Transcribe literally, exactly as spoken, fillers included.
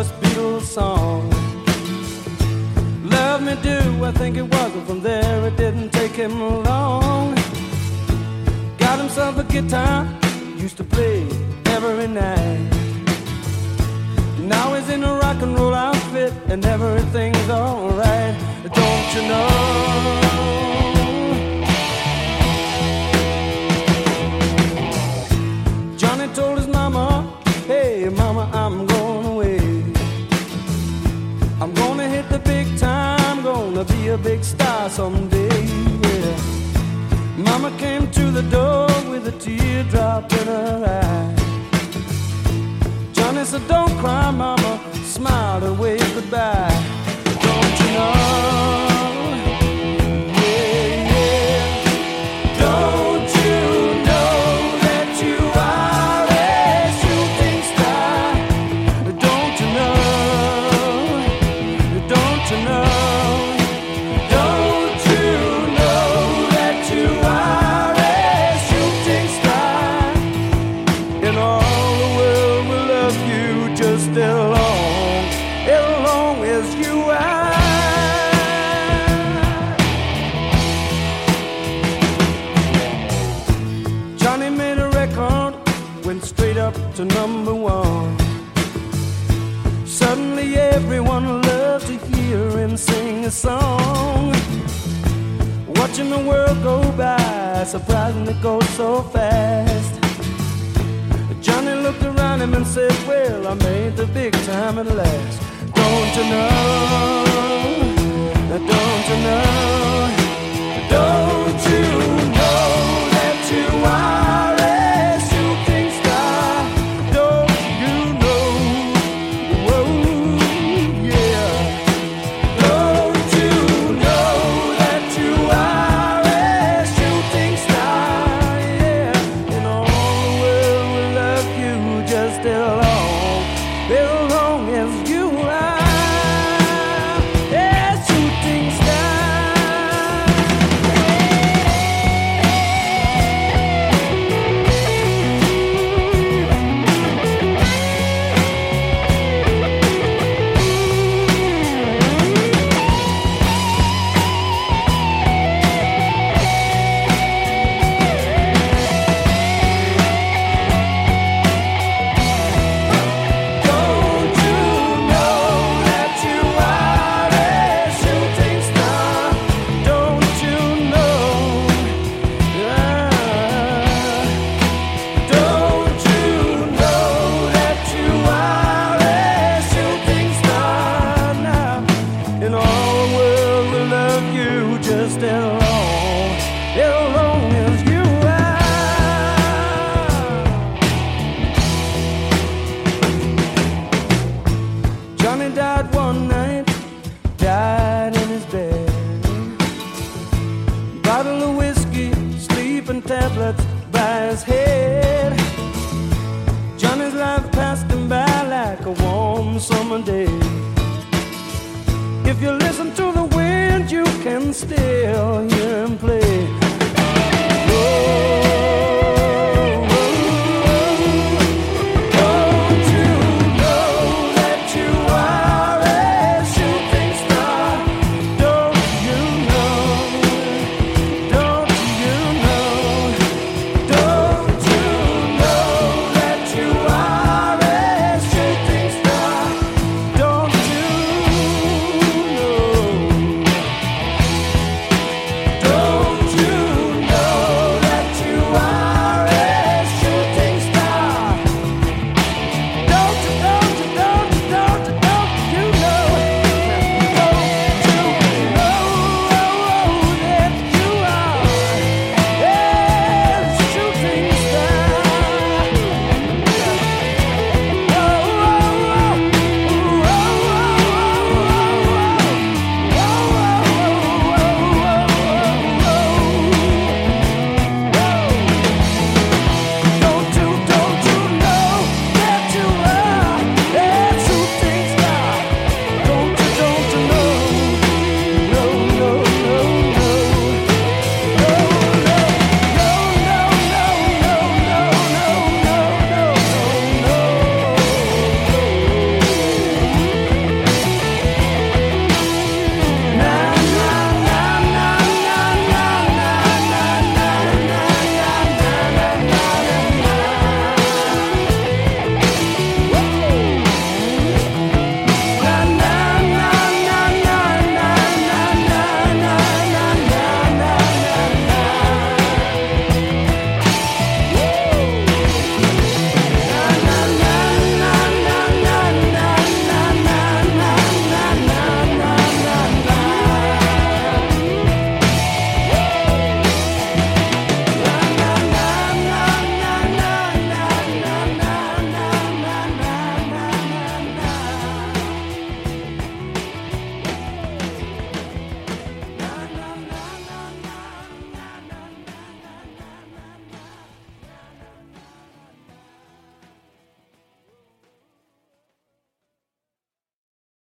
first Beatles song. Love Me Do, I think it was, and from there it didn't take him long. Got himself a guitar, used to play every night. Now he's in a rock and roll outfit and everything's alright. Don't you know? Johnny told his mama, hey mama, I'm going away. I'm gonna hit the big time, gonna be a big star someday, yeah. Mama came to the door with a teardrop in her eye. Johnny said, don't cry, mama, smiled and waved goodbye. Don't you know? Yeah, yeah. Don't you know that you are a shooting star? Don't you know? Don't you know? Don't you know that you are a shooting star? In all the world will love you just as long, as long as you are. Johnny made a record, went straight up to number one. Suddenly everyone loved to hear him sing a song. Watching the world go by, surprising it goes so fast. Johnny looked around him and said, well, I made the big time at last. Don't you know? Don't you know? Don't you know that you are a shooting star? Don't you know? Whoa, yeah. Don't you know that you are a shooting star? Yeah. In all the world will love you just as long, as long as you are. Yeah, shooting star. Don't you know that you are a shooting star? Don't you know? Yeah. Don't you know that you are a shooting star now? And all the world will love you just as long, as long as you are. Johnny died one night, died in his bed. Bottle of whiskey, sleeping tablets by his head. Johnny's life passed him by like a warm summer day. If you listen to the wind, you can still hear him play.